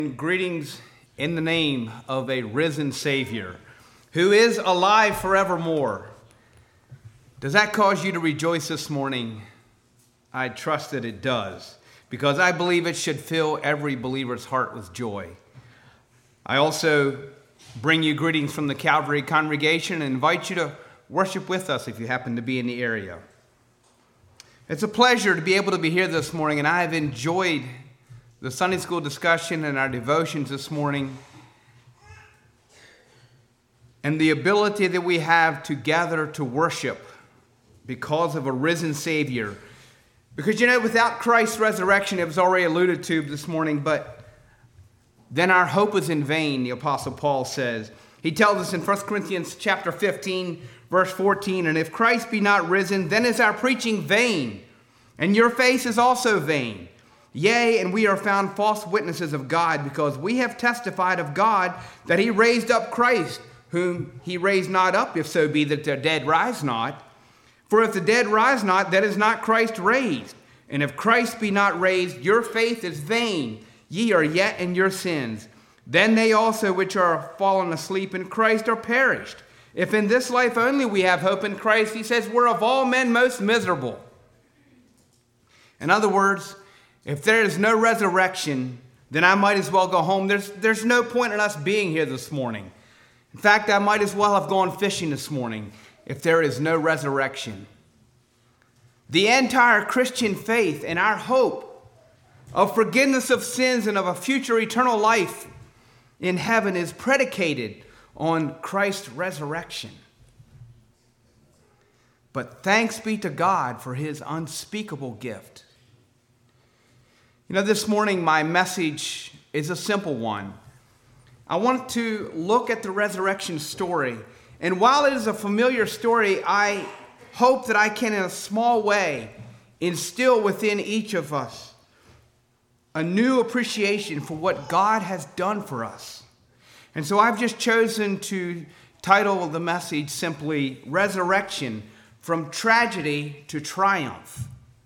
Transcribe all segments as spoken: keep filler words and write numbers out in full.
Greetings in the name of a risen Savior who is alive forevermore. Does that cause you to rejoice this morning? I trust that it does, because I believe it should fill every believer's heart with joy. I also bring you greetings from the Calvary congregation and invite you to worship with us if you happen to be in the area. It's a pleasure to be able to be here this morning, and I have enjoyed the Sunday school discussion and our devotions this morning, and the ability that we have to gather to worship because of a risen Savior. Because, you know, without Christ's resurrection, it was already alluded to this morning, but then our hope is in vain, the Apostle Paul says. He tells us in First Corinthians chapter fifteen, verse fourteen, and if Christ be not risen, then is our preaching vain, and your faith is also vain. Yea, and we are found false witnesses of God, because we have testified of God that he raised up Christ, whom he raised not up, if so be that the dead rise not. For if the dead rise not, then is not Christ raised. And if Christ be not raised, your faith is vain. Ye are yet in your sins. Then they also which are fallen asleep in Christ are perished. If in this life only we have hope in Christ, he says, we're of all men most miserable. In other words, if there is no resurrection, then I might as well go home. There's, there's no point in us being here this morning. In fact, I might as well have gone fishing this morning if there is no resurrection. The entire Christian faith and our hope of forgiveness of sins and of a future eternal life in heaven is predicated on Christ's resurrection. But thanks be to God for his unspeakable gift. You know, this morning my message is a simple one. I want to look at the resurrection story. And while it is a familiar story, I hope that I can, in a small way, instill within each of us a new appreciation for what God has done for us. And so I've just chosen to title the message simply, Resurrection from Tragedy to Triumph.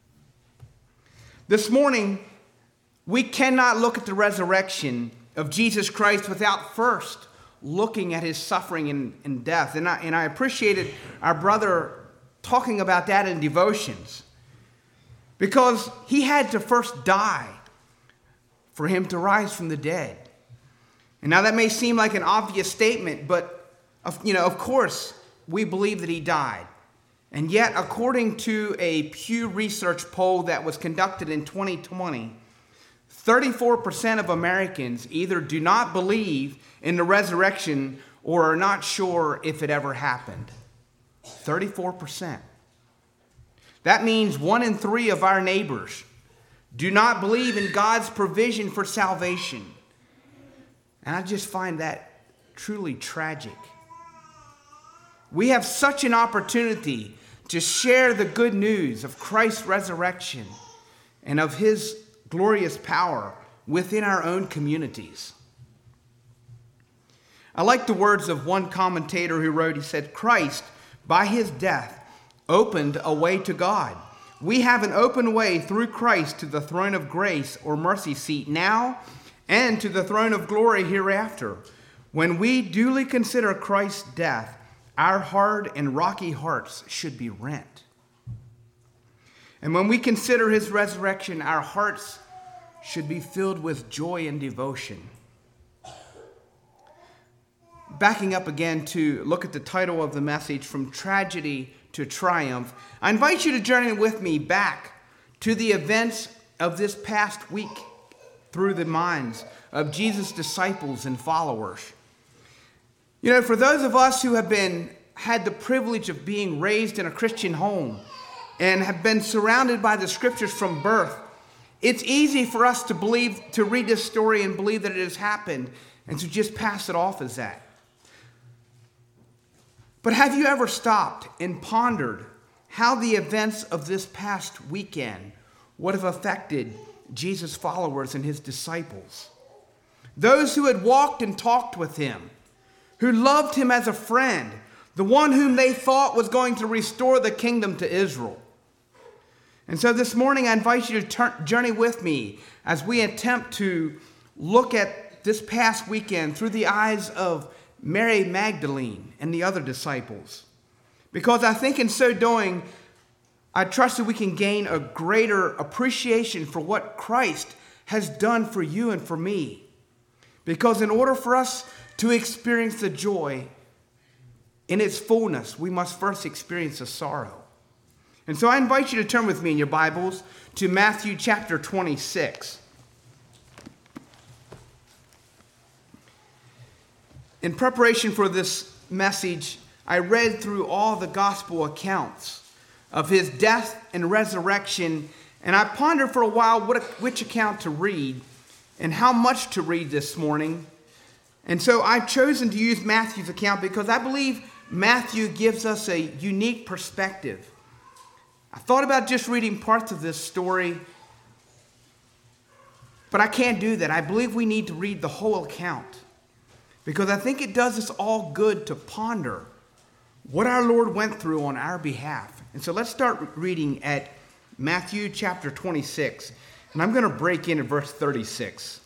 This morning, we cannot look at the resurrection of Jesus Christ without first looking at his suffering and, and death. And I, and I appreciated our brother talking about that in devotions, because he had to first die for him to rise from the dead. And now that may seem like an obvious statement, but you know, of course, we believe that he died. And yet, according to a Pew Research poll that was conducted in twenty twenty, thirty-four percent of Americans either do not believe in the resurrection or are not sure if it ever happened. thirty-four percent. That means one in three of our neighbors do not believe in God's provision for salvation. And I just find that truly tragic. We have such an opportunity to share the good news of Christ's resurrection and of his glorious power within our own communities. I like the words of one commentator who wrote, he said, Christ, by his death, opened a way to God. We have an open way through Christ to the throne of grace or mercy seat now and to the throne of glory hereafter. When we duly consider Christ's death, our hard and rocky hearts should be rent. And when we consider his resurrection, our hearts should be filled with joy and devotion. Backing up again to look at the title of the message, From Tragedy to Triumph, I invite you to journey with me back to the events of this past week through the minds of Jesus' disciples and followers. You know, for those of us who have been had the privilege of being raised in a Christian home and have been surrounded by the scriptures from birth, it's easy for us to believe, to read this story and believe that it has happened and to just pass it off as that. But have you ever stopped and pondered how the events of this past weekend would have affected Jesus' followers and his disciples? Those who had walked and talked with him, who loved him as a friend, the one whom they thought was going to restore the kingdom to Israel. And so this morning I invite you to turn, journey with me as we attempt to look at this past weekend through the eyes of Mary Magdalene and the other disciples. Because I think in so doing, I trust that we can gain a greater appreciation for what Christ has done for you and for me. Because in order for us to experience the joy in its fullness, we must first experience the sorrow. And so I invite you to turn with me in your Bibles to Matthew chapter twenty-six. In preparation for this message, I read through all the gospel accounts of his death and resurrection, and I pondered for a while what, which account to read and how much to read this morning. And so I've chosen to use Matthew's account because I believe Matthew gives us a unique perspective. I thought about just reading parts of this story, but I can't do that. I believe we need to read the whole account because I think it does us all good to ponder what our Lord went through on our behalf. And so let's start reading at Matthew chapter twenty-six, and I'm going to break in at verse thirty-six.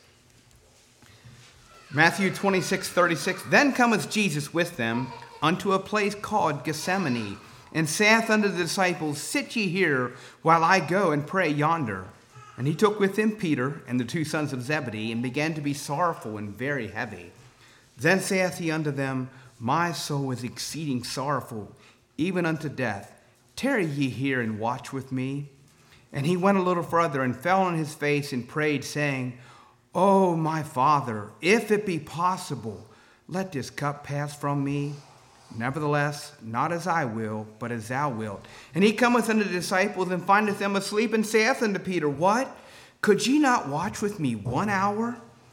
Matthew twenty-six, thirty-six. Then cometh Jesus with them unto a place called Gethsemane, and saith unto the disciples, Sit ye here, while I go and pray yonder. And he took with him Peter and the two sons of Zebedee, and began to be sorrowful and very heavy. Then saith he unto them, My soul is exceeding sorrowful, even unto death. Tarry ye here and watch with me. And he went a little further, and fell on his face, and prayed, saying, O my Father, if it be possible, let this cup pass from me. Nevertheless, not as I will, but as thou wilt. And he cometh unto the disciples, and findeth them asleep, and saith unto Peter, What? Could ye not watch with me one hour?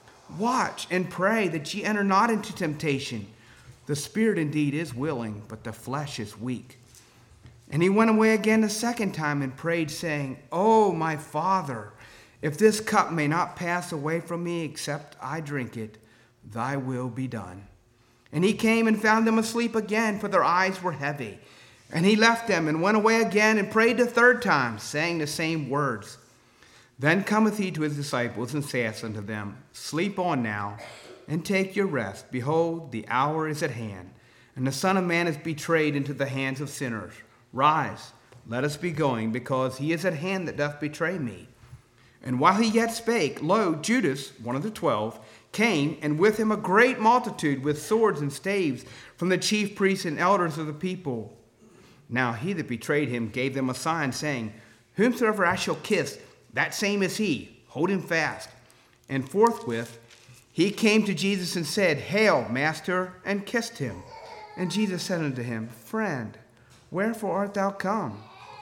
Watch and pray that ye enter not into temptation. The spirit indeed is willing, but the flesh is weak. And he went away again a second time, and prayed, saying, O my Father, if this cup may not pass away from me, except I drink it, thy will be done. And he came and found them asleep again, for their eyes were heavy. And he left them and went away again and prayed the third time, saying the same words. Then cometh he to his disciples and saith unto them, Sleep on now, and take your rest. Behold, the hour is at hand, and the Son of Man is betrayed into the hands of sinners. Rise, let us be going, because he is at hand that doth betray me. And while he yet spake, lo, Judas, one of the twelve, came, and with him a great multitude with swords and staves from the chief priests and elders of the people. Now he that betrayed him gave them a sign, saying, Whomsoever I shall kiss, that same is he. Hold him fast. And forthwith he came to Jesus and said, Hail, Master, and kissed him. And Jesus said unto him, Friend, wherefore art thou come?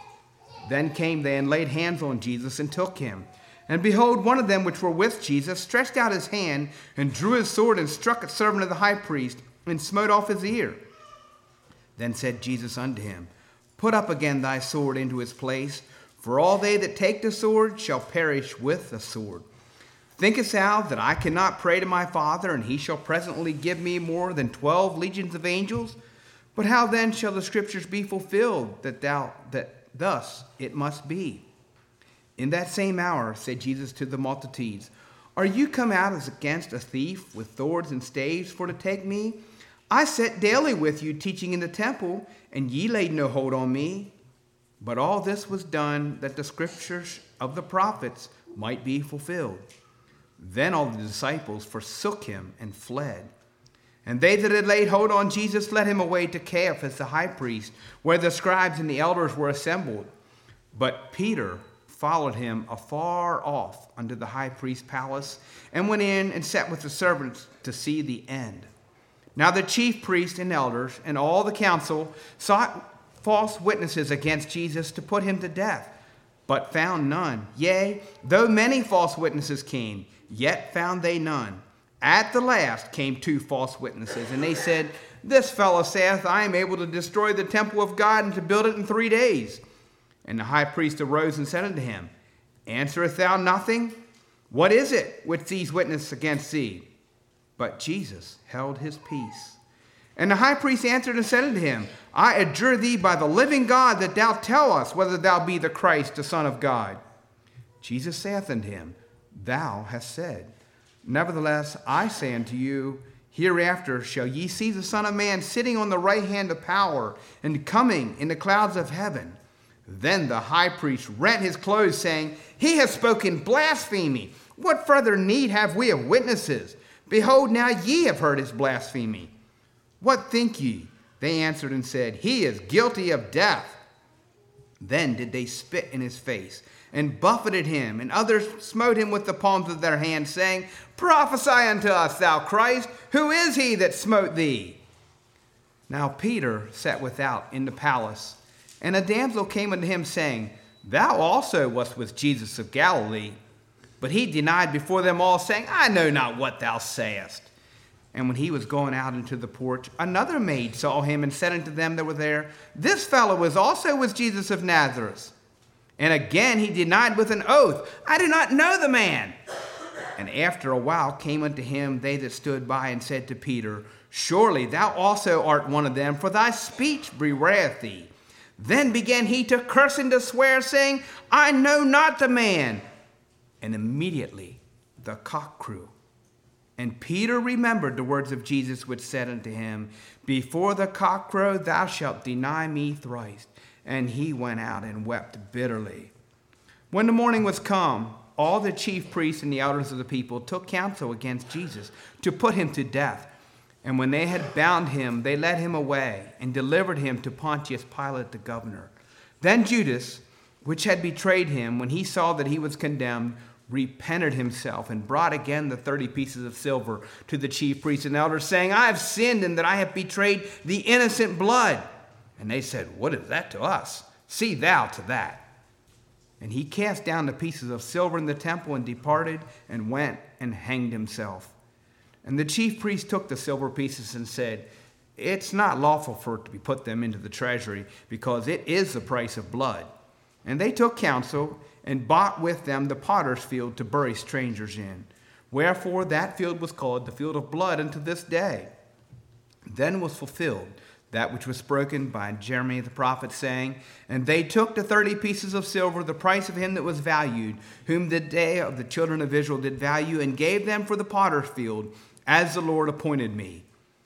Then came they and laid hands on Jesus and took him. And behold, one of them which were with Jesus stretched out his hand and drew his sword and struck a servant of the high priest and smote off his ear. Then said Jesus unto him, Put up again thy sword into his place, for all they that take the sword shall perish with the sword. Thinkest thou that I cannot pray to my Father, and he shall presently give me more than twelve legions of angels? But how then shall the scriptures be fulfilled, that thou that thus it must be? In that same hour said Jesus to the multitudes, Are you come out as against a thief with swords and staves for to take me? I sat daily with you teaching in the temple, and ye laid no hold on me. But all this was done that the scriptures of the prophets might be fulfilled. Then all the disciples forsook him and fled. And they that had laid hold on Jesus led him away to Caiaphas the high priest, where the scribes and the elders were assembled. But Peter followed him afar off unto the high priest's palace, and went in and sat with the servants to see the end. Now the chief priests and elders and all the council sought false witnesses against Jesus to put him to death, but found none. Yea, though many false witnesses came, yet found they none. At the last came two false witnesses, and they said, This fellow saith, I am able to destroy the temple of God and to build it in three days. And the high priest arose and said unto him, Answerest thou nothing? What is it which these witness against thee? But Jesus held his peace. And the high priest answered and said unto him, I adjure thee by the living God that thou tell us whether thou be the Christ, the Son of God. Jesus saith unto him, Thou hast said. Nevertheless, I say unto you, hereafter shall ye see the Son of Man sitting on the right hand of power, and coming in the clouds of heaven. Then the high priest rent his clothes, saying, He has spoken blasphemy. What further need have we of witnesses? Behold, now ye have heard his blasphemy. What think ye? They answered and said, He is guilty of death. Then did they spit in his face, and buffeted him, and others smote him with the palms of their hands, saying, Prophesy unto us, thou Christ, who is he that smote thee? Now Peter sat without in the palace, and a damsel came unto him, saying, Thou also wast with Jesus of Galilee. But he denied before them all, saying, I know not what thou sayest. And when he was going out into the porch, another maid saw him, and said unto them that were there, This fellow was also with Jesus of Nazareth. And again he denied with an oath, I do not know the man. And after a while came unto him they that stood by, and said to Peter, Surely thou also art one of them, for thy speech bewrayeth thee. Then began he to curse and to swear, saying, I know not the man. And immediately the cock crew. And Peter remembered the words of Jesus, which said unto him, Before the cock crow thou shalt deny me thrice. And he went out and wept bitterly. When the morning was come, all the chief priests and the elders of the people took counsel against Jesus to put him to death. And when they had bound him, they led him away and delivered him to Pontius Pilate the governor. Then Judas, which had betrayed him, when he saw that he was condemned, repented himself and brought again the thirty pieces of silver to the chief priests and elders, saying, I have sinned in that I have betrayed the innocent blood. And they said, What is that to us? See thou to that. And he cast down the pieces of silver in the temple and departed and went and hanged himself. And the chief priest took the silver pieces and said, It's not lawful for it to be put them into the treasury, because it is the price of blood. And they took counsel and bought with them the potter's field to bury strangers in. Wherefore that field was called the field of blood unto this day. Then was fulfilled that which was spoken by Jeremiah the prophet, saying, And they took the thirty pieces of silver, the price of him that was valued, whom the day of the children of Israel did value, and gave them for the potter's field, as the Lord appointed me.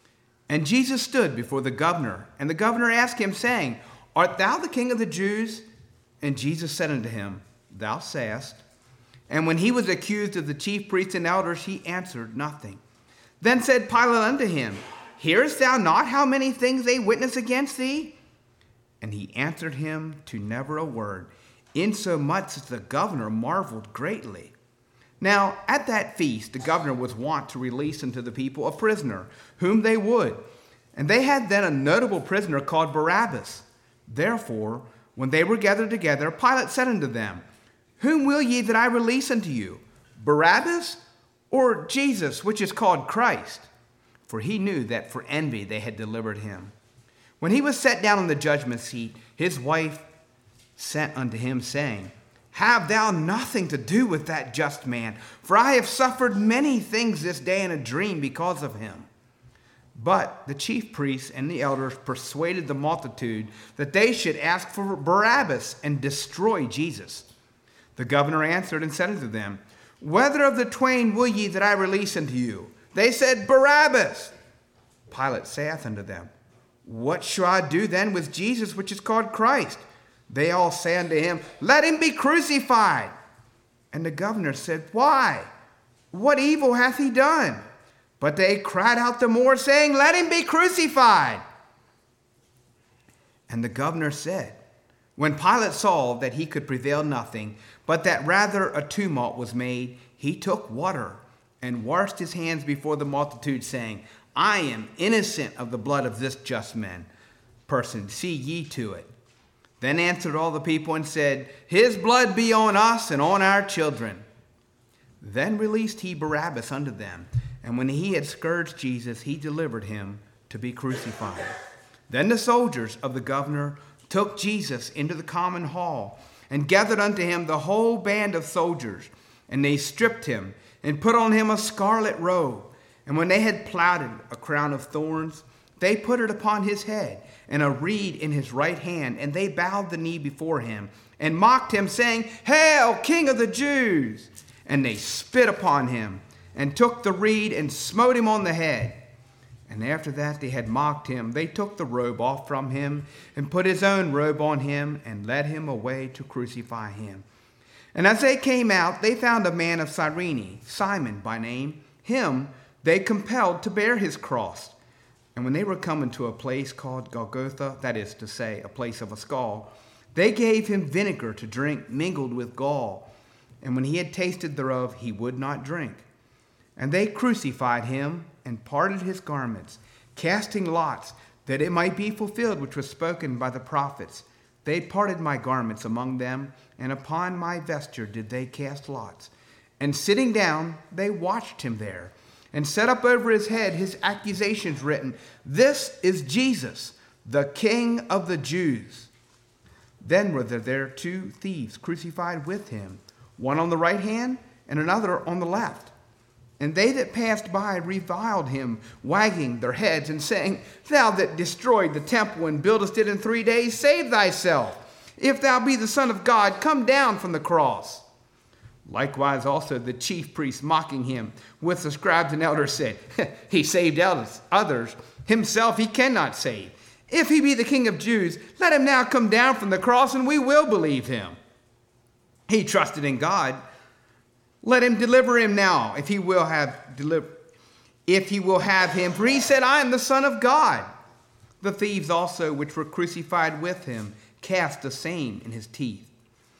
And Jesus stood before the governor, and the governor asked him, saying, Art thou the king of the Jews? And Jesus said unto him, Thou sayest. And when he was accused of the chief priests and elders, he answered nothing. Then said Pilate unto him, Hearest thou not how many things they witness against thee? And he answered him to never a word, insomuch as the governor marveled greatly. Now at that feast the governor was wont to release unto the people a prisoner, whom they would. And they had then a notable prisoner called Barabbas. Therefore, when they were gathered together, Pilate said unto them, Whom will ye that I release unto you, Barabbas, or Jesus, which is called Christ? For he knew that for envy they had delivered him. When he was set down on the judgment seat, his wife sent unto him, saying, Have thou nothing to do with that just man, for I have suffered many things this day in a dream because of him. But the chief priests and the elders persuaded the multitude that they should ask for Barabbas and destroy Jesus. The governor answered and said unto them, Whether of the twain will ye that I release unto you? They said, Barabbas. Pilate saith unto them, What shall I do then with Jesus, which is called Christ? They all say unto him, Let him be crucified. And the governor said, Why? What evil hath he done? But they cried out the more, saying, Let him be crucified. And the governor said, When Pilate saw that he could prevail nothing, but that rather a tumult was made, he took water and washed his hands before the multitude, saying, I am innocent of the blood of this just man. Person, see ye to it. Then answered all the people and said, His blood be on us and on our children. Then released he Barabbas unto them, and when he had scourged Jesus, he delivered him to be crucified. Then the soldiers of the governor took Jesus into the common hall, and gathered unto him the whole band of soldiers, and they stripped him, and put on him a scarlet robe. And when they had plaited a crown of thorns, they put it upon his head, and a reed in his right hand, and they bowed the knee before him, and mocked him, saying, Hail, King of the Jews! And they spit upon him, and took the reed and smote him on the head. And after that they had mocked him, they took the robe off from him and put his own robe on him and led him away to crucify him. And as they came out, they found a man of Cyrene, Simon by name. Him they compelled to bear his cross. And when they were coming to a place called Golgotha, that is to say, a place of a skull, they gave him vinegar to drink mingled with gall. And when he had tasted thereof, he would not drink. And they crucified him and parted his garments, casting lots, that it might be fulfilled which was spoken by the prophets. They parted my garments among them, and upon my vesture did they cast lots. And sitting down, they watched him there, and set up over his head his accusations written, This is Jesus, the King of the Jews. Then were there two thieves crucified with him, one on the right hand and another on the left. And they that passed by reviled him, wagging their heads and saying, Thou that destroyed the temple and buildest it in three days, save thyself. If thou be the Son of God, come down from the cross. Likewise also the chief priests mocking him with the scribes and elders said, He saved others, himself he cannot save. If he be the King of Jews, let him now come down from the cross, and we will believe him. He trusted in God. Let him deliver him now, if he will have deliver, if he will have him. For he said, I am the Son of God. The thieves also, which were crucified with him, cast the same in his teeth.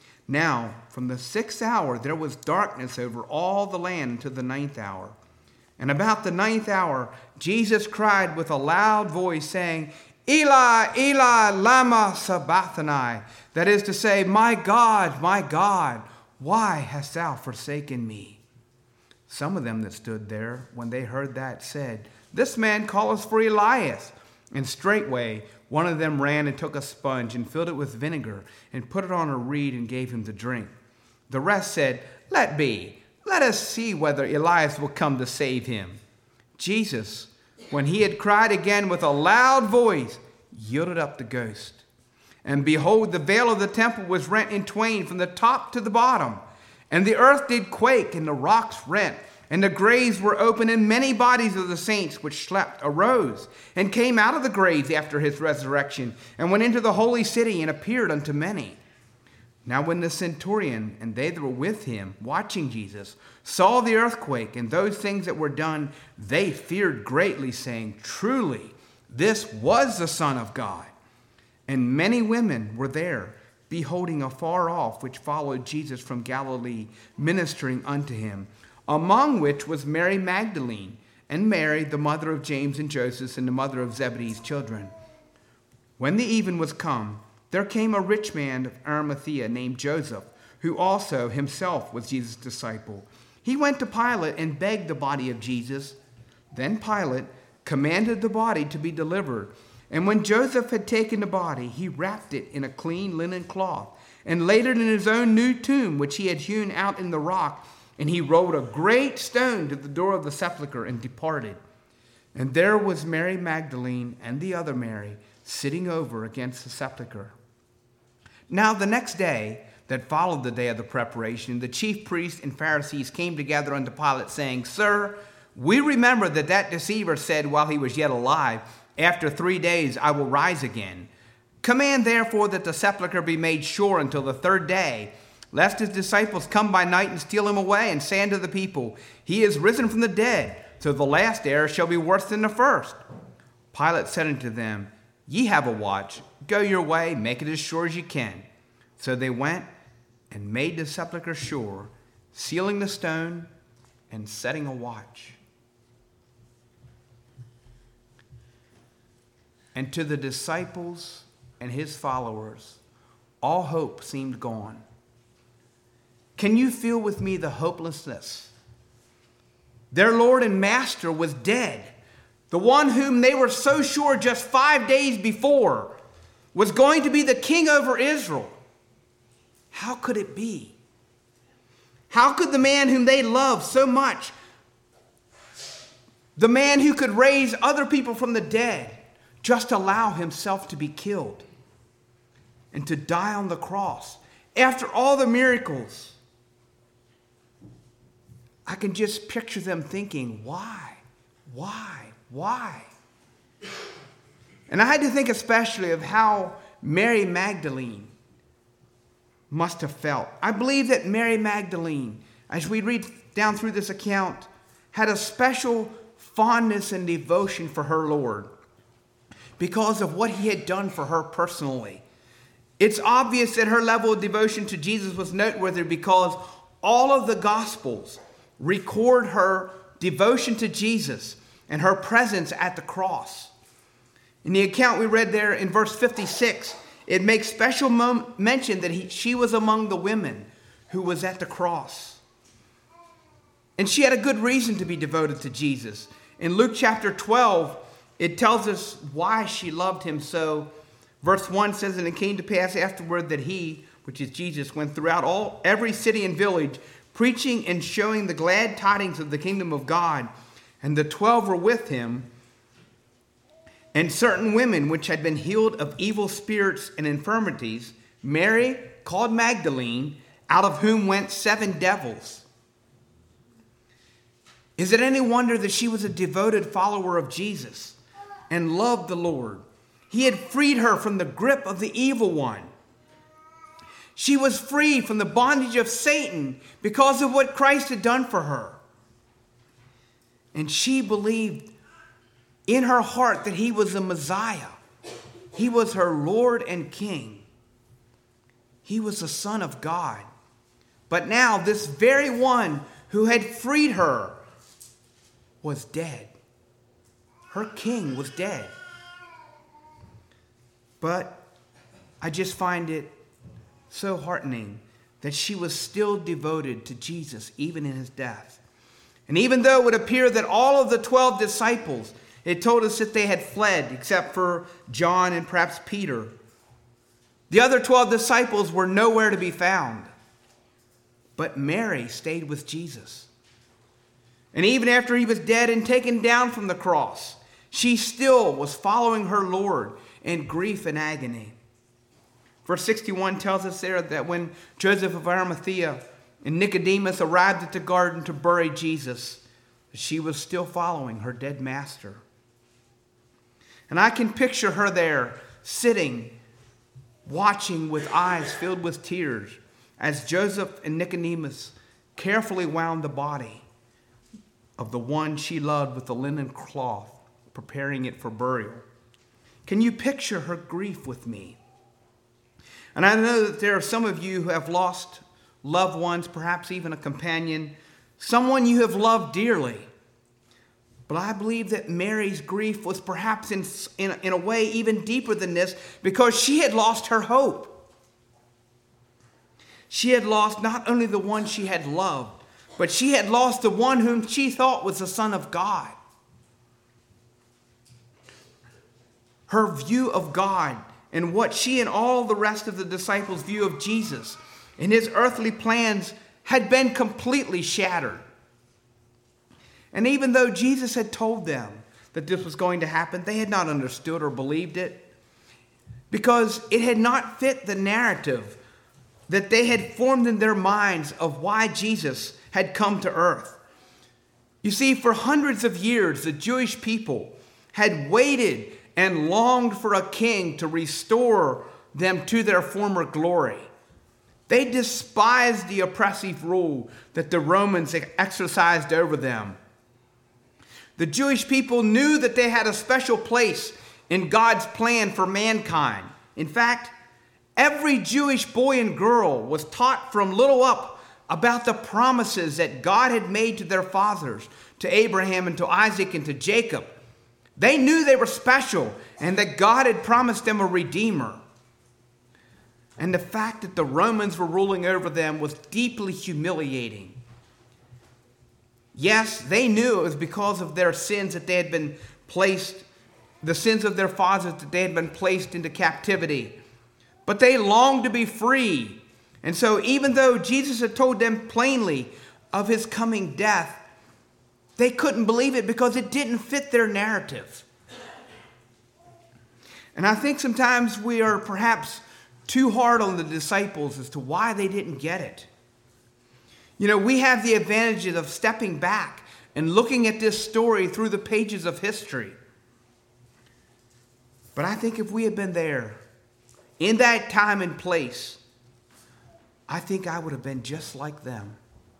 Now, from the sixth hour, there was darkness over all the land until the ninth hour. And about the ninth hour, Jesus cried with a loud voice, saying, Eli, Eli, lama sabachthani. That is to say, My God, my God, why hast thou forsaken me? Some of them that stood there, when they heard that, said, This man calleth for Elias. And straightway one of them ran and took a sponge and filled it with vinegar and put it on a reed and gave him to drink. The rest said, Let be. Let us see whether Elias will come to save him. Jesus, when he had cried again with a loud voice, yielded up the ghost. And behold, the veil of the temple was rent in twain from the top to the bottom. And the earth did quake, and the rocks rent, and the graves were open, and many bodies of the saints which slept arose, and came out of the graves after his resurrection, and went into the holy city, and appeared unto many. Now when the centurion and they that were with him, watching Jesus, saw the earthquake and those things that were done, they feared greatly, saying, Truly, this was the Son of God. And many women were there, beholding afar off, which followed Jesus from Galilee, ministering unto him, among which was Mary Magdalene, and Mary, the mother of James and Joseph, and the mother of Zebedee's children. When the even was come, there came a rich man of Arimathea named Joseph, who also himself was Jesus' disciple. He went to Pilate and begged the body of Jesus. Then Pilate commanded the body to be delivered. And when Joseph had taken the body, he wrapped it in a clean linen cloth and laid it in his own new tomb, which he had hewn out in the rock. And he rolled a great stone to the door of the sepulchre and departed. And there was Mary Magdalene and the other Mary sitting over against the sepulchre. Now the next day that followed the day of the preparation, the chief priests and Pharisees came together unto Pilate, saying, Sir, we remember that that deceiver said while he was yet alive, After three days I will rise again. Command therefore that the sepulchre be made sure until the third day, lest his disciples come by night and steal him away, and say unto the people, He is risen from the dead, so the last error shall be worse than the first. Pilate said unto them, Ye have a watch. Go your way, make it as sure as ye can. So they went and made the sepulchre sure, sealing the stone and setting a watch. And to the disciples and his followers, all hope seemed gone. Can you feel with me the hopelessness? Their Lord and Master was dead. The one whom they were so sure just five days before was going to be the king over Israel. How could it be? How could the man whom they loved so much, the man who could raise other people from the dead, just allow himself to be killed and to die on the cross after all the miracles? I can just picture them thinking, why? Why? Why? And I had to think especially of how Mary Magdalene must have felt. I believe that Mary Magdalene, as we read down through this account, had a special fondness and devotion for her Lord because of what he had done for her personally. It's obvious that her level of devotion to Jesus was noteworthy because all of the Gospels record her devotion to Jesus and her presence at the cross. In the account we read there in verse fifty-six, it makes special mom- mention that he, she was among the women who was at the cross. And she had a good reason to be devoted to Jesus. In Luke chapter twelve, it tells us why she loved him so. Verse one says, and it came to pass afterward that he, which is Jesus, went throughout all every city and village, preaching and showing the glad tidings of the kingdom of God. And the twelve were with him, and certain women which had been healed of evil spirits and infirmities, Mary, called Magdalene, out of whom went seven devils. Is it any wonder that she was a devoted follower of Jesus and loved the Lord? He had freed her from the grip of the evil one. She was free from the bondage of Satan because of what Christ had done for her. And she believed in her heart that he was the Messiah. He was her Lord and King. He was the Son of God. But now this very one who had freed her was dead. Her king was dead. But I just find it so heartening that she was still devoted to Jesus even in his death. And even though it would appear that all of the twelve disciples, it told us that they had fled except for John and perhaps Peter. The other twelve disciples were nowhere to be found. But Mary stayed with Jesus. And even after he was dead and taken down from the cross, she still was following her Lord in grief and agony. Verse sixty-one tells us there that when Joseph of Arimathea and Nicodemus arrived at the garden to bury Jesus, she was still following her dead master. And I can picture her there sitting, watching with eyes filled with tears as Joseph and Nicodemus carefully wound the body of the one she loved with the linen cloth, preparing it for burial. Can you picture her grief with me? And I know that there are some of you who have lost loved ones, perhaps even a companion, someone you have loved dearly. But I believe that Mary's grief was perhaps in, in, in a way even deeper than this because she had lost her hope. She had lost not only the one she had loved, but she had lost the one whom she thought was the Son of God. Her view of God and what she and all the rest of the disciples' view of Jesus and his earthly plans had been completely shattered. And even though Jesus had told them that this was going to happen, they had not understood or believed it because it had not fit the narrative that they had formed in their minds of why Jesus had come to earth. You see, for hundreds of years, the Jewish people had waited and longed for a king to restore them to their former glory. They despised the oppressive rule that the Romans exercised over them. The Jewish people knew that they had a special place in God's plan for mankind. In fact, every Jewish boy and girl was taught from little up about the promises that God had made to their fathers, to Abraham and to Isaac and to Jacob. They knew they were special and that God had promised them a redeemer. And the fact that the Romans were ruling over them was deeply humiliating. Yes, they knew it was because of their sins that they had been placed, the sins of their fathers that they had been placed into captivity. But they longed to be free. And so even though Jesus had told them plainly of his coming death, they couldn't believe it because it didn't fit their narrative. And I think sometimes we are perhaps too hard on the disciples as to why they didn't get it. You know, we have the advantages of stepping back and looking at this story through the pages of history. But I think if we had been there in that time and place, I think I would have been just like them.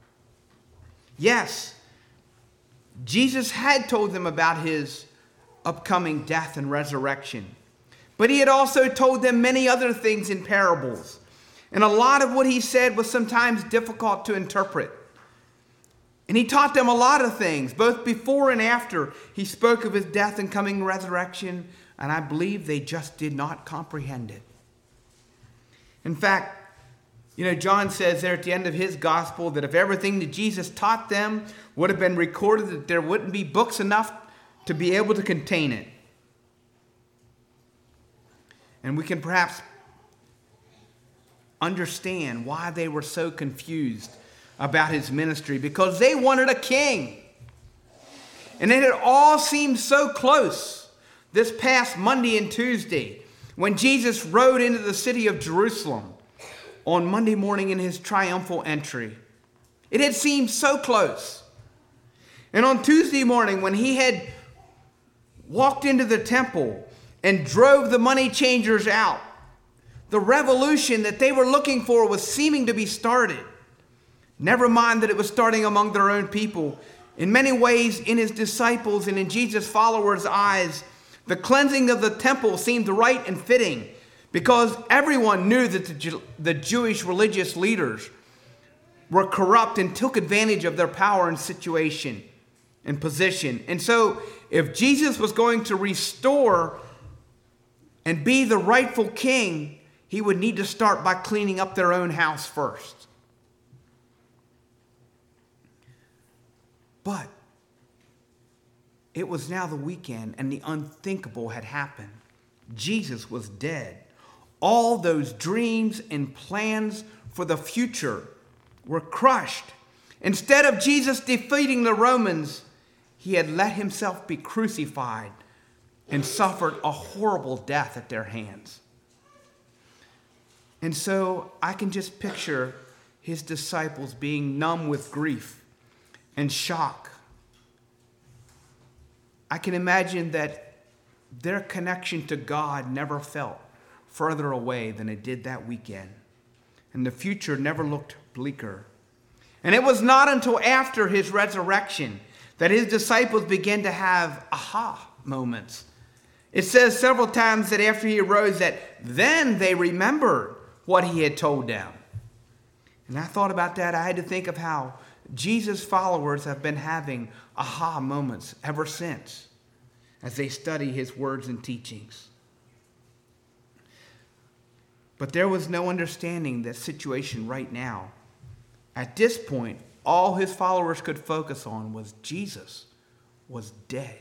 Yes, Jesus had told them about his upcoming death and resurrection. But he had also told them many other things in parables. And a lot of what he said was sometimes difficult to interpret. And he taught them a lot of things, both before and after he spoke of his death and coming resurrection. And I believe they just did not comprehend it. In fact, you know, John says there at the end of his gospel that if everything that Jesus taught them would have been recorded, that there wouldn't be books enough to be able to contain it. And we can perhaps understand why they were so confused about his ministry, because they wanted a king. And it had all seemed so close this past Monday and Tuesday when Jesus rode into the city of Jerusalem on Monday morning in his triumphal entry. It had seemed so close. And on Tuesday morning when he had walked into the temple and drove the money changers out, the revolution that they were looking for was seeming to be started. Never mind that it was starting among their own people. In many ways, in his disciples and in Jesus' followers' eyes, the cleansing of the temple seemed right and fitting, because everyone knew that the, Jew- the Jewish religious leaders were corrupt and took advantage of their power and situation and position. And so, if Jesus was going to restore and be the rightful king, he would need to start by cleaning up their own house first. But it was now the weekend, and the unthinkable had happened. Jesus was dead. All those dreams and plans for the future were crushed. Instead of Jesus defeating the Romans, he had let himself be crucified and suffered a horrible death at their hands. And so I can just picture his disciples being numb with grief and shock. I can imagine that their connection to God never felt further away than it did that weekend. And the future never looked bleaker. And it was not until after his resurrection that his disciples began to have aha moments. It says several times that after he arose, that then they remembered what he had told them. And I thought about that. I had to think of how Jesus' followers have been having aha moments ever since as they study his words and teachings. But there was no understanding the situation right now. At this point, all his followers could focus on was Jesus was dead.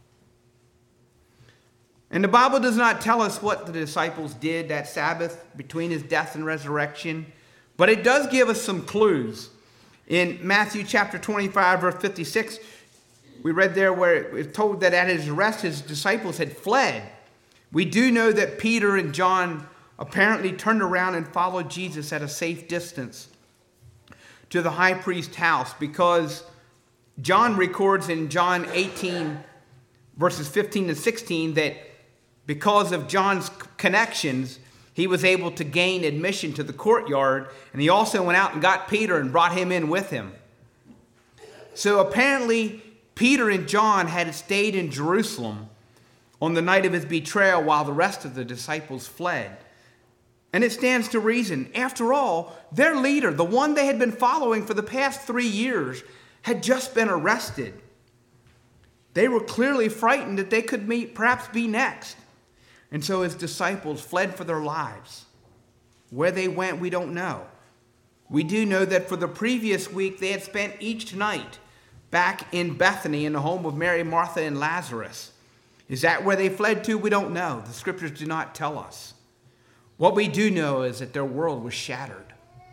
And the Bible does not tell us what the disciples did that Sabbath between his death and resurrection, but it does give us some clues. In Matthew chapter twenty-five, verse fifty-six, we read there where it's told that at his arrest, his disciples had fled. We do know that Peter and John apparently turned around and followed Jesus at a safe distance to the high priest's house, because John records in John eighteen, verses fifteen and sixteen, that because of John's connections, he was able to gain admission to the courtyard, and he also went out and got Peter and brought him in with him. So apparently, Peter and John had stayed in Jerusalem on the night of his betrayal while the rest of the disciples fled. And it stands to reason. After all, their leader, the one they had been following for the past three years, had just been arrested. They were clearly frightened that they could meet, perhaps be next. And so his disciples fled for their lives. Where they went, we don't know. We do know that for the previous week, they had spent each night back in Bethany in the home of Mary, Martha, and Lazarus. Is that where they fled to? We don't know. The scriptures do not tell us. What we do know is that their world was shattered.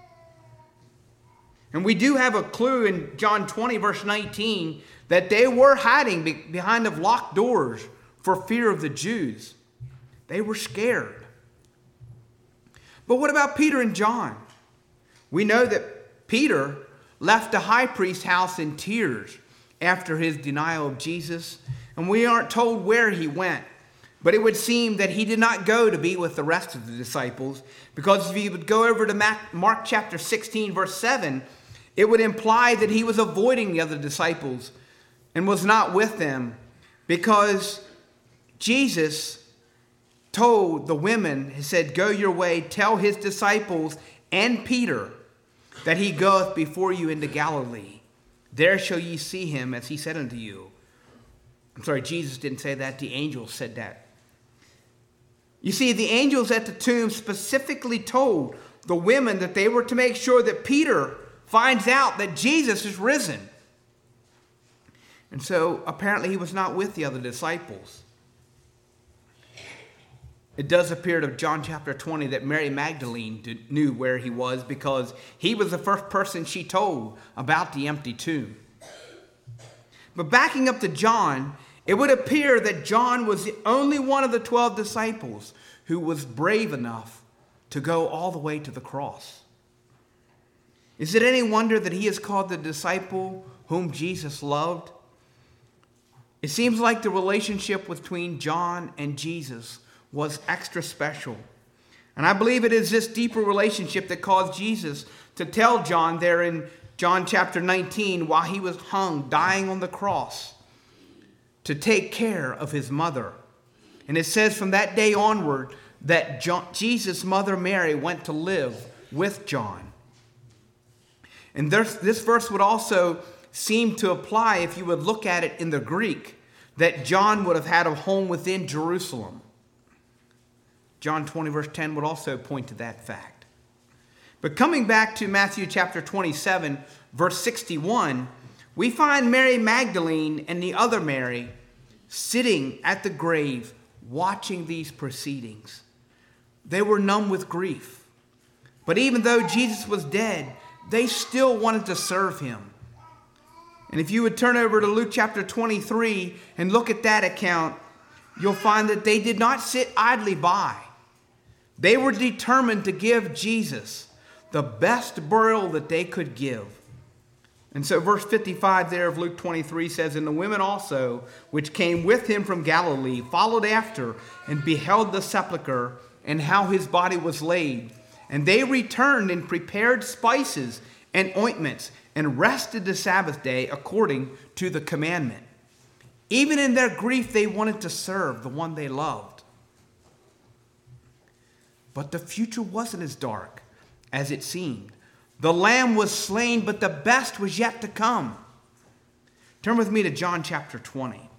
And we do have a clue in John twenty, verse nineteen, that they were hiding be- behind of locked doors for fear of the Jews. They were scared. But what about Peter and John? We know that Peter left the high priest's house in tears after his denial of Jesus, and we aren't told where he went. But it would seem that he did not go to be with the rest of the disciples, because if you would go over to Mark chapter sixteen, verse seven, it would imply that he was avoiding the other disciples and was not with them, because Jesus told the women, he said, "Go your way, tell his disciples and Peter that he goeth before you into Galilee. There shall ye see him, as he said unto you." I'm sorry, Jesus didn't say that. The angels said that. You see, the angels at the tomb specifically told the women that they were to make sure that Peter finds out that Jesus is risen. And so apparently he was not with the other disciples. It does appear to John chapter twenty that Mary Magdalene did, knew where he was, because he was the first person she told about the empty tomb. But backing up to John, it would appear that John was the only one of the twelve disciples who was brave enough to go all the way to the cross. Is it any wonder that he is called the disciple whom Jesus loved? It seems like the relationship between John and Jesus was extra special. And I believe it is this deeper relationship that caused Jesus to tell John there in John chapter nineteen, while he was hung, dying on the cross, to take care of his mother. And it says from that day onward that John, Jesus' mother Mary went to live with John. And this verse would also seem to apply, if you would look at it in the Greek, that John would have had a home within Jerusalem. John twenty verse ten would also point to that fact. But coming back to Matthew chapter twenty-seven, verse sixty-one, we find Mary Magdalene and the other Mary sitting at the grave watching these proceedings. They were numb with grief. But even though Jesus was dead, they still wanted to serve him. And if you would turn over to Luke chapter twenty-three and look at that account, you'll find that they did not sit idly by. They were determined to give Jesus the best burial that they could give. And so verse fifty-five there of Luke twenty-three says, "And the women also, which came with him from Galilee, followed after, and beheld the sepulchre, and how his body was laid. And they returned and prepared spices and ointments, and rested the Sabbath day according to the commandment." Even in their grief, they wanted to serve the one they loved. But the future wasn't as dark as it seemed. The lamb was slain, but the best was yet to come. Turn with me to John chapter twenty.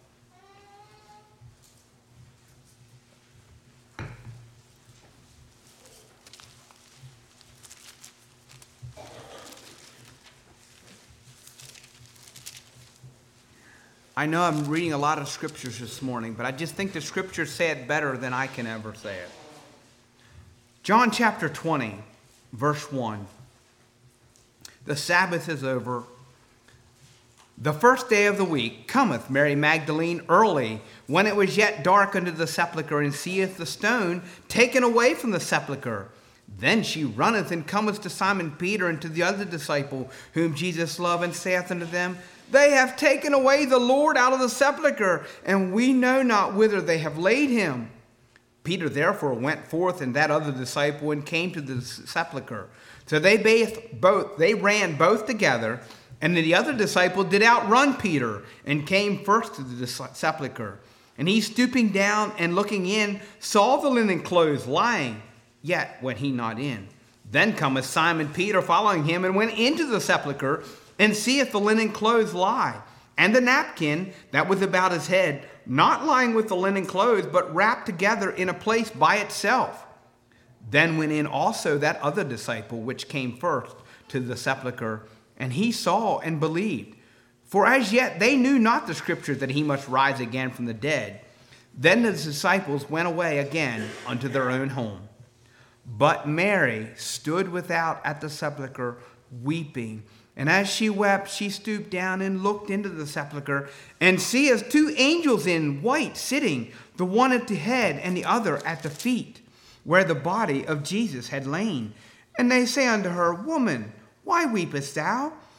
I know I'm reading a lot of scriptures this morning, but I just think the scriptures say it better than I can ever say it. John chapter twenty, verse one. The Sabbath is over. The first day of the week cometh Mary Magdalene early, when it was yet dark, unto the sepulchre, and seeth the stone taken away from the sepulchre. Then she runneth and cometh to Simon Peter and to the other disciple whom Jesus loved, and saith unto them, They have taken away the Lord out of the sepulchre, and we know not whither they have laid him. Peter therefore went forth, and that other disciple, and came to the sepulchre. So they both they ran both together, and the other disciple did outrun Peter, and came first to the sepulchre. And he, stooping down and looking in, saw the linen clothes lying, yet went he not in. Then cometh Simon Peter following him, and went into the sepulchre, and seeth the linen clothes lie, and the napkin that was about his head, not lying with the linen clothes, but wrapped together in a place by itself. Then went in also that other disciple which came first to the sepulchre, and he saw and believed. For as yet they knew not the scripture that he must rise again from the dead. Then the disciples went away again unto their own home. But Mary stood without at the sepulchre, weeping. And as she wept, she stooped down and looked into the sepulchre, and seeth two angels in white sitting, the one at the head and the other at the feet, where the body of Jesus had lain. And they say unto her, Woman, why weepest thou?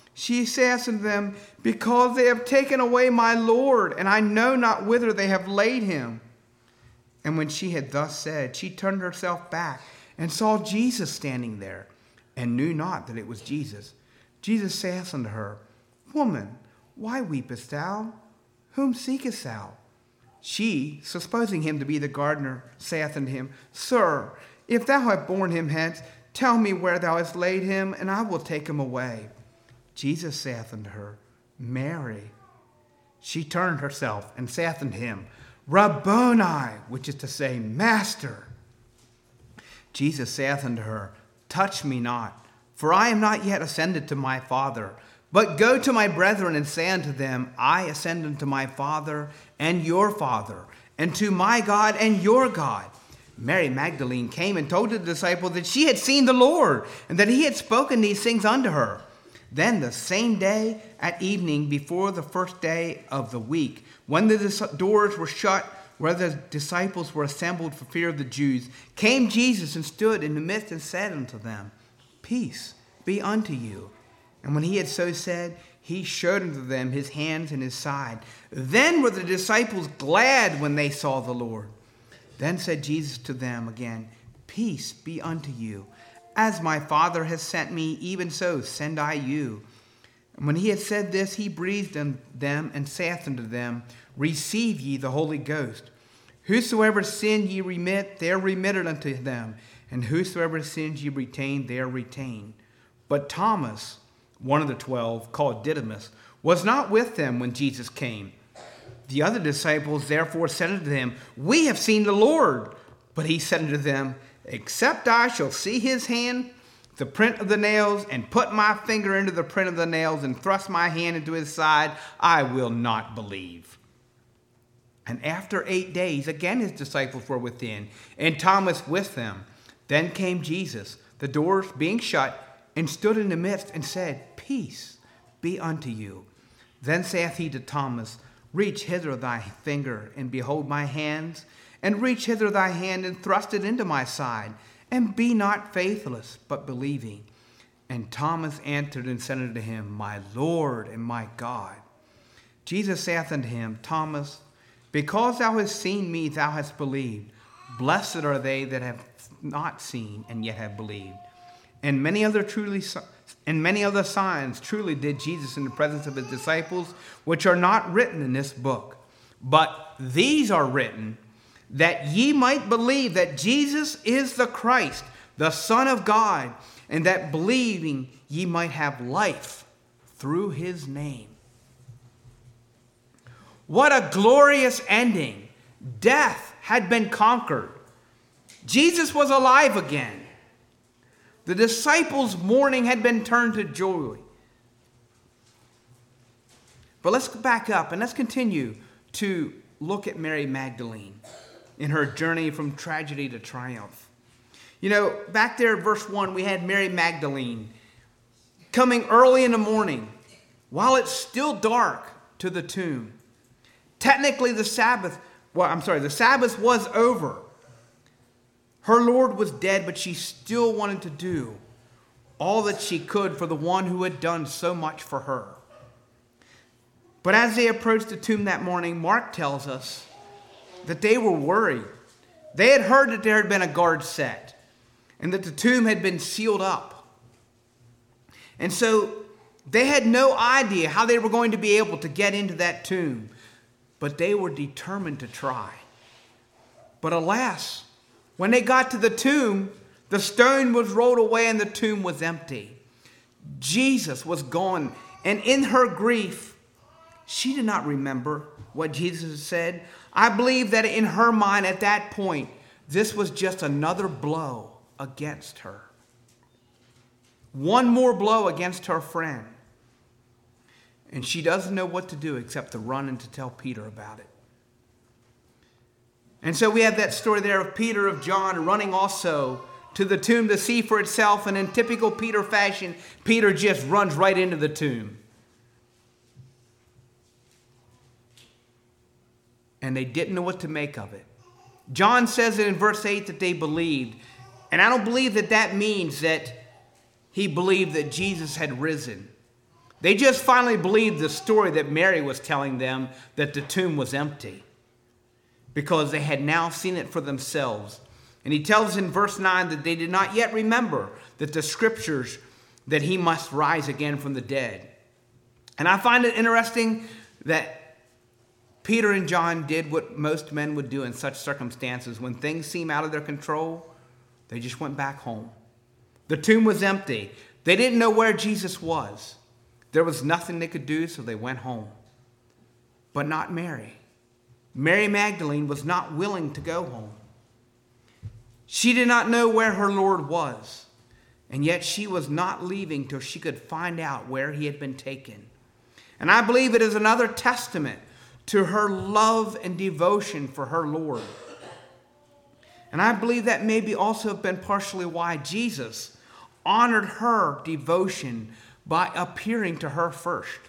She saith unto them, Because they have taken away my Lord, and I know not whither they have laid him. And when she had thus said, she turned herself back, and saw Jesus standing there, and knew not that it was Jesus. Jesus saith unto her, Woman, why weepest thou? Whom seekest thou? She, supposing him to be the gardener, saith unto him, Sir, if thou have borne him hence, tell me where thou hast laid him, and I will take him away. Jesus saith unto her, Mary. She turned herself and saith unto him, Rabboni, which is to say, Master. Jesus saith unto her, Touch me not, for I am not yet ascended to my Father. But go to my brethren and say unto them, I ascend unto my Father and your Father, and to my God and your God. Mary Magdalene came and told the disciples that she had seen the Lord, and that he had spoken these things unto her. Then the same day at evening, before the first day of the week, when the doors were shut, where the disciples were assembled for fear of the Jews, came Jesus and stood in the midst and said unto them, Peace be unto you. And when he had so said, he showed unto them his hands and his side. Then were the disciples glad when they saw the Lord. Then said Jesus to them again, Peace be unto you. As my Father has sent me, even so send I you. And when he had said this, he breathed on them and saith unto them, Receive ye the Holy Ghost. Whosoever sin ye remit, they are remitted unto them. And whosoever sins ye retain, they are retained. But Thomas, one of the twelve, called Didymus, was not with them when Jesus came. The other disciples therefore said unto him, We have seen the Lord. But he said unto them, Except I shall see his hand, the print of the nails, and put my finger into the print of the nails, and thrust my hand into his side, I will not believe. And after eight days, again his disciples were within, and Thomas with them. Then came Jesus, the doors being shut, and stood in the midst, and said, Peace be unto you. Then saith he to Thomas, Reach hither thy finger, and behold my hands, and reach hither thy hand, and thrust it into my side, and be not faithless, but believing. And Thomas answered and said unto him, My Lord and my God. Jesus saith unto him, Thomas, because thou hast seen me, thou hast believed. Blessed are they that have not seen, and yet have believed. And many other truly and many other signs truly did Jesus in the presence of his disciples, which are not written in this book. But these are written, that ye might believe that Jesus is the Christ, the Son of God, and that believing ye might have life through his name. What a glorious ending. Death had been conquered. Jesus was alive again. The disciples' mourning had been turned to joy. But let's back up and let's continue to look at Mary Magdalene in her journey from tragedy to triumph. You know, back there in verse one, we had Mary Magdalene coming early in the morning while it's still dark to the tomb. Technically, the Sabbath, well, I'm sorry, the Sabbath was over. Her Lord was dead, but she still wanted to do all that she could for the one who had done so much for her. But as they approached the tomb that morning, Mark tells us that they were worried. They had heard that there had been a guard set and that the tomb had been sealed up. And so they had no idea how they were going to be able to get into that tomb, but they were determined to try. But alas, when they got to the tomb, the stone was rolled away and the tomb was empty. Jesus was gone, and in her grief, she did not remember what Jesus said. I believe that in her mind at that point, this was just another blow against her. One more blow against her friend. And she doesn't know what to do except to run and to tell Peter about it. And so we have that story there of Peter, of John, running also to the tomb to see for itself. And in typical Peter fashion, Peter just runs right into the tomb. And they didn't know what to make of it. John says it in verse eight that they believed. And I don't believe that that means that he believed that Jesus had risen. They just finally believed the story that Mary was telling them, that the tomb was empty, because they had now seen it for themselves. And he tells in verse nine that they did not yet remember that the scriptures that he must rise again from the dead. And I find it interesting that Peter and John did what most men would do in such circumstances. When things seem out of their control, they just went back home. The tomb was empty. They didn't know where Jesus was. There was nothing they could do, so they went home. But not Mary. Mary Magdalene was not willing to go home. She did not know where her Lord was, and yet she was not leaving till she could find out where he had been taken. And I believe it is another testament to her love and devotion for her Lord. And I believe that maybe also have been partially why Jesus honored her devotion by appearing to her first.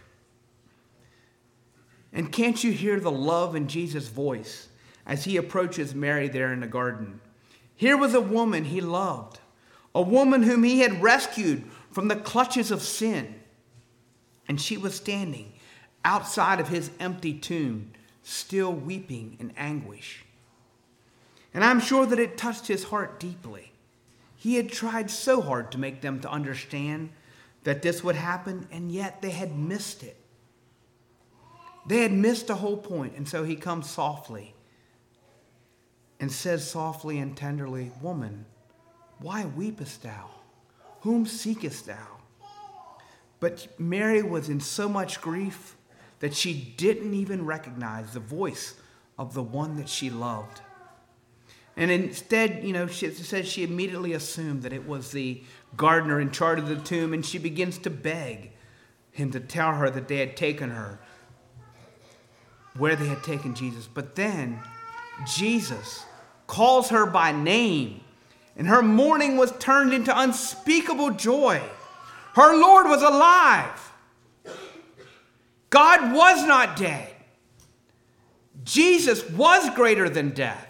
And can't you hear the love in Jesus' voice as he approaches Mary there in the garden? Here was a woman he loved, a woman whom he had rescued from the clutches of sin. And she was standing outside of his empty tomb, still weeping in anguish. And I'm sure that it touched his heart deeply. He had tried so hard to make them to understand that this would happen, and yet they had missed it. They had missed the whole point, and so he comes softly and says softly and tenderly, "Woman, why weepest thou? Whom seekest thou?" But Mary was in so much grief that she didn't even recognize the voice of the one that she loved. And instead, you know, she says she immediately assumed that it was the gardener in charge of the tomb, and she begins to beg him to tell her that they had taken her, where they had taken Jesus. But then Jesus calls her by name, and her mourning was turned into unspeakable joy. Her Lord was alive. God was not dead. Jesus was greater than death.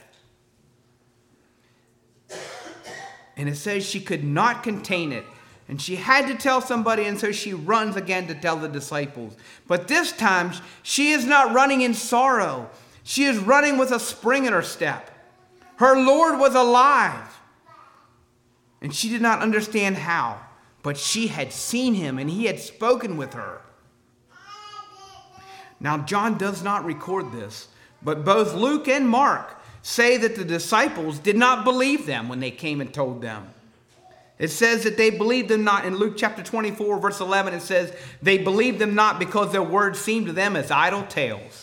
And it says she could not contain it. And she had to tell somebody, and so she runs again to tell the disciples. But this time, she is not running in sorrow. She is running with a spring in her step. Her Lord was alive. And she did not understand how, but she had seen him, and he had spoken with her. Now, John does not record this, but both Luke and Mark say that the disciples did not believe them when they came and told them. It says that they believed them not. In Luke chapter twenty-four, verse eleven, it says, they believed them not because their words seemed to them as idle tales.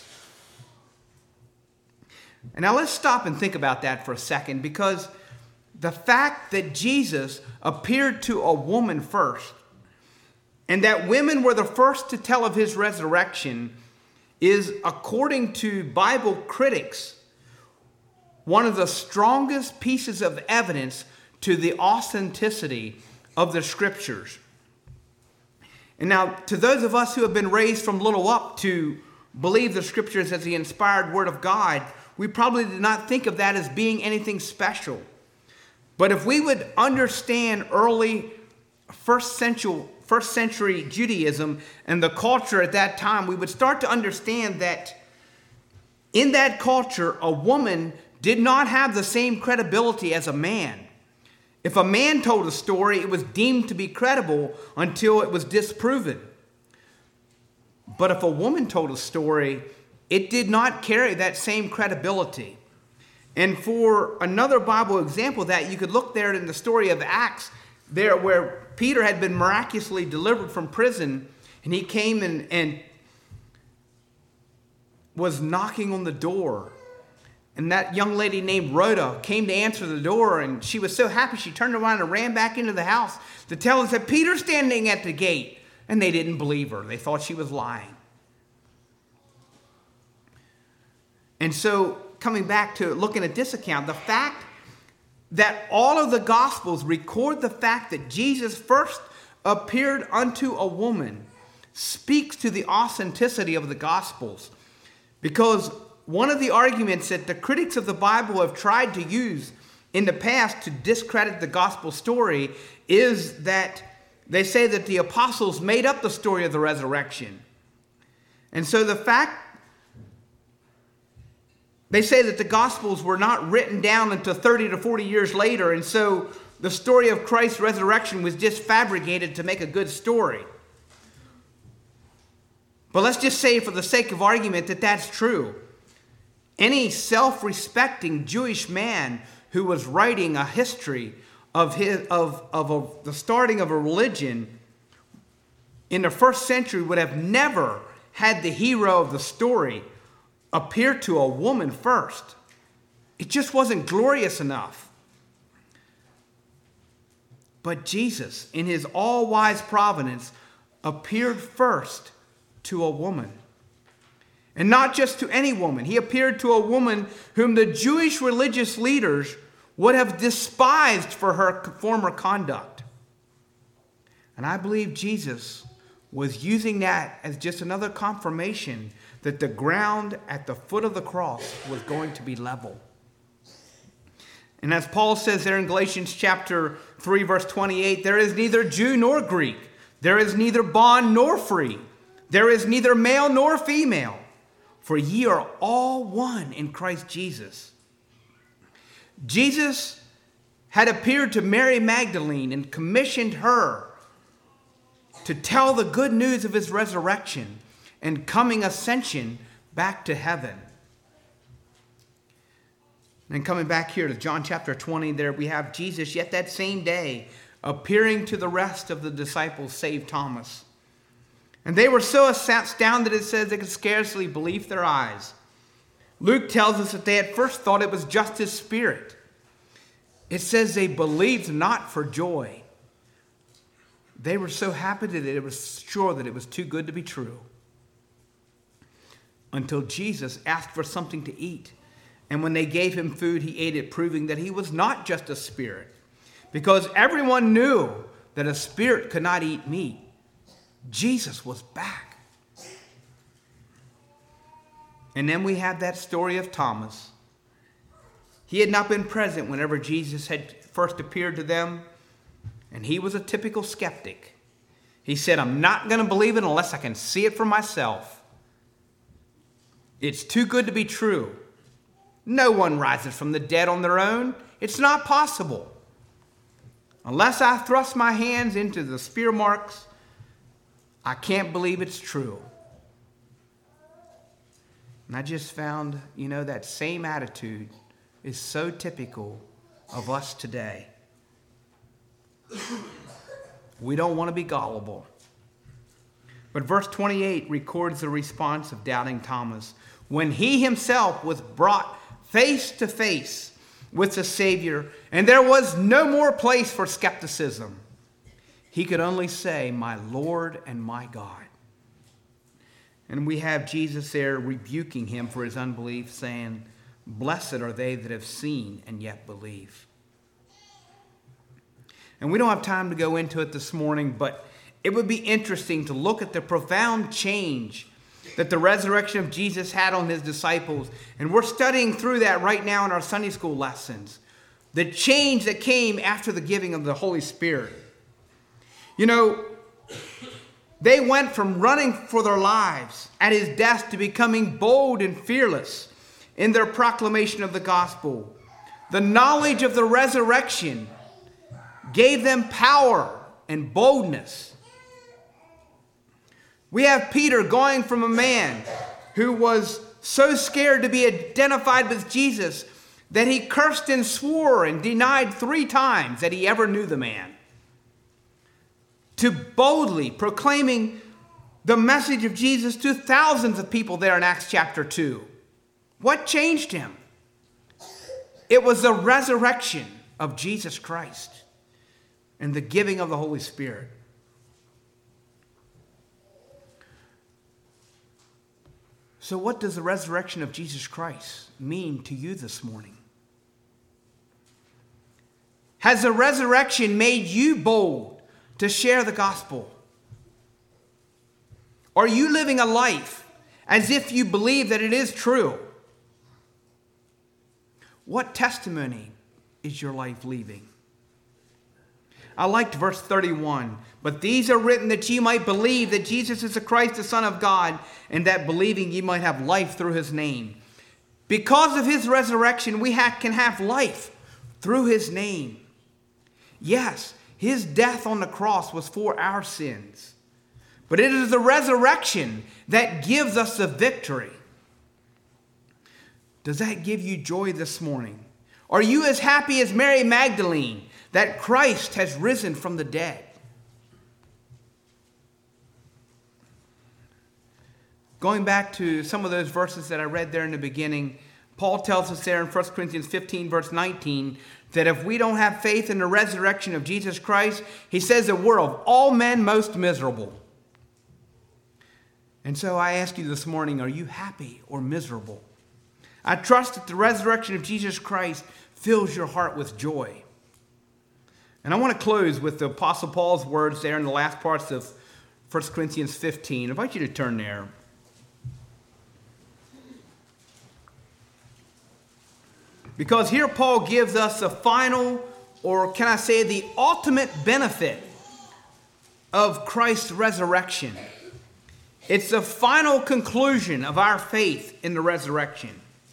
And now let's stop and think about that for a second, because the fact that Jesus appeared to a woman first, and that women were the first to tell of his resurrection, is, according to Bible critics, one of the strongest pieces of evidence to the authenticity of the scriptures. And now, to those of us who have been raised from little up to believe the scriptures as the inspired word of God, we probably did not think of that as being anything special. But if we would understand early first century, first century Judaism and the culture at that time, we would start to understand that in that culture, a woman did not have the same credibility as a man. If a man told a story, it was deemed to be credible until it was disproven. But if a woman told a story, it did not carry that same credibility. And for another Bible example of that, you could look there in the story of Acts, there where Peter had been miraculously delivered from prison, and he came and, and was knocking on the door. And that young lady named Rhoda came to answer the door, and she was so happy she turned around and ran back into the house to tell us that Peter's standing at the gate. And they didn't believe her. They thought she was lying. And so, coming back to looking at this account, the fact that all of the Gospels record the fact that Jesus first appeared unto a woman speaks to the authenticity of the Gospels. Because one of the arguments that the critics of the Bible have tried to use in the past to discredit the gospel story is that they say that the apostles made up the story of the resurrection. And so the fact, they say that the Gospels were not written down until thirty to forty years later. And so the story of Christ's resurrection was just fabricated to make a good story. But let's just say, for the sake of argument, that that's true. Any self-respecting Jewish man who was writing a history of his of, of a, the starting of a religion in the first century would have never had the hero of the story appear to a woman first. It just wasn't glorious enough. But Jesus, in his all-wise providence, appeared first to a woman. And not just to any woman. He appeared to a woman whom the Jewish religious leaders would have despised for her former conduct. And I believe Jesus was using that as just another confirmation that the ground at the foot of the cross was going to be level. And as Paul says there in Galatians chapter three, verse twenty-eight, there is neither Jew nor Greek. There is neither bond nor free. There is neither male nor female. For ye are all one in Christ Jesus. Jesus had appeared to Mary Magdalene and commissioned her to tell the good news of his resurrection and coming ascension back to heaven. And coming back here to John chapter twenty, there we have Jesus yet that same day appearing to the rest of the disciples, save Thomas. And they were so astounded, it says, they could scarcely believe their eyes. Luke tells us that they at first thought it was just his spirit. It says they believed not for joy. They were so happy that it was sure that it was too good to be true. Until Jesus asked for something to eat. And when they gave him food, he ate it, proving that he was not just a spirit. Because everyone knew that a spirit could not eat meat. Jesus was back. And then we have that story of Thomas. He had not been present whenever Jesus had first appeared to them. And he was a typical skeptic. He said, I'm not going to believe it unless I can see it for myself. It's too good to be true. No one rises from the dead on their own. It's not possible. Unless I thrust my hands into the spear marks, I can't believe it's true. And I just found, you know, that same attitude is so typical of us today. We don't want to be gullible. But verse twenty-eight records the response of doubting Thomas when he himself was brought face to face with the Savior, and there was no more place for skepticism. He could only say, my Lord and my God. And we have Jesus there rebuking him for his unbelief, saying, blessed are they that have seen and yet believe. And we don't have time to go into it this morning, but it would be interesting to look at the profound change that the resurrection of Jesus had on his disciples. And we're studying through that right now in our Sunday school lessons. The change that came after the giving of the Holy Spirit. You know, they went from running for their lives at his death to becoming bold and fearless in their proclamation of the gospel. The knowledge of the resurrection gave them power and boldness. We have Peter going from a man who was so scared to be identified with Jesus that he cursed and swore and denied three times that he ever knew the man, to boldly proclaiming the message of Jesus to thousands of people there in Acts chapter two. What changed him? It was the resurrection of Jesus Christ and the giving of the Holy Spirit. So what does the resurrection of Jesus Christ mean to you this morning? Has the resurrection made you bold to share the gospel? Are you living a life as if you believe that it is true? What testimony is your life leaving? I liked verse thirty-one. But these are written that ye might believe that Jesus is the Christ, the Son of God, and that believing ye might have life through his name. Because of his resurrection, we ha- can have life through his name. Yes, his death on the cross was for our sins. But it is the resurrection that gives us the victory. Does that give you joy this morning? Are you as happy as Mary Magdalene that Christ has risen from the dead? Going back to some of those verses that I read there in the beginning, Paul tells us there in First Corinthians fifteen, verse nineteen, that if we don't have faith in the resurrection of Jesus Christ, he says that we're of all men most miserable. And so I ask you this morning, are you happy or miserable? I trust that the resurrection of Jesus Christ fills your heart with joy. And I want to close with the Apostle Paul's words there in the last parts of First Corinthians fifteen. I invite you to turn there. Because here Paul gives us the final, or can I say the ultimate benefit of Christ's resurrection. It's the final conclusion of our faith in the resurrection.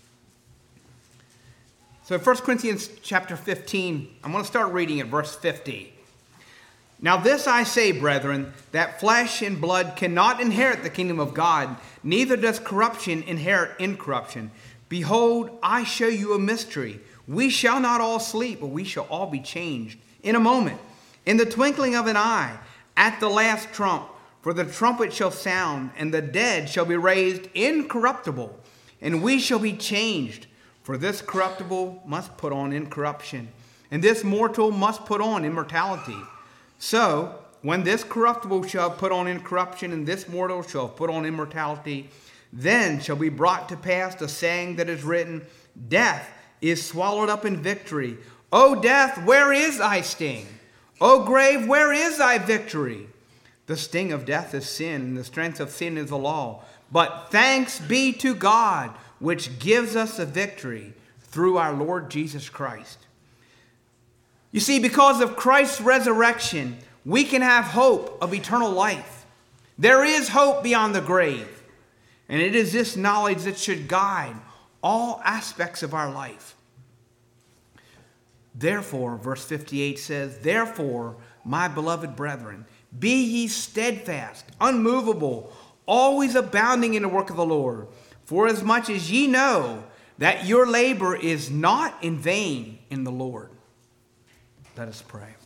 So First Corinthians chapter fifteen, I'm going to start reading at verse fifty. Now this I say, brethren, that flesh and blood cannot inherit the kingdom of God, neither does corruption inherit incorruption. Behold, I show you a mystery. We shall not all sleep, but we shall all be changed in a moment, in the twinkling of an eye, at the last trump. For the trumpet shall sound, and the dead shall be raised incorruptible, and we shall be changed. For this corruptible must put on incorruption, and this mortal must put on immortality. So, when this corruptible shall put on incorruption, and this mortal shall put on immortality, then shall be brought to pass the saying that is written, Death is swallowed up in victory. O death, where is thy sting? O grave, where is thy victory? The sting of death is sin, and the strength of sin is the law. But thanks be to God, which gives us the victory through our Lord Jesus Christ. You see, because of Christ's resurrection, we can have hope of eternal life. There is hope beyond the grave. And it is this knowledge that should guide all aspects of our life. Therefore, verse fifty-eight says, Therefore, my beloved brethren, be ye steadfast, unmovable, always abounding in the work of the Lord. For as much as ye know that your labor is not in vain in the Lord. Let us pray.